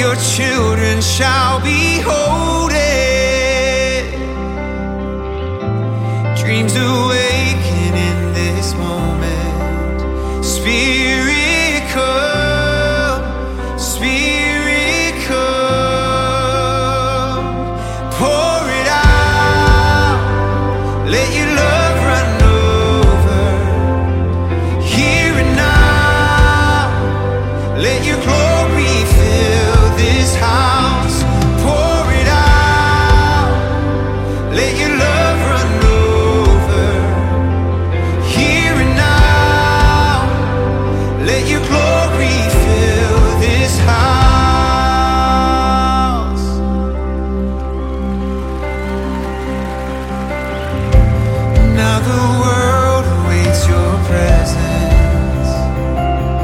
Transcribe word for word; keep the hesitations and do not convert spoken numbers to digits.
your children shall be holding. Dreams awaken in this moment. Spirit come, Spirit come. Pour it out, let your love run over. Here and now, let your glory fill this house. Pour it out, let your love run over. Here and now, let your glory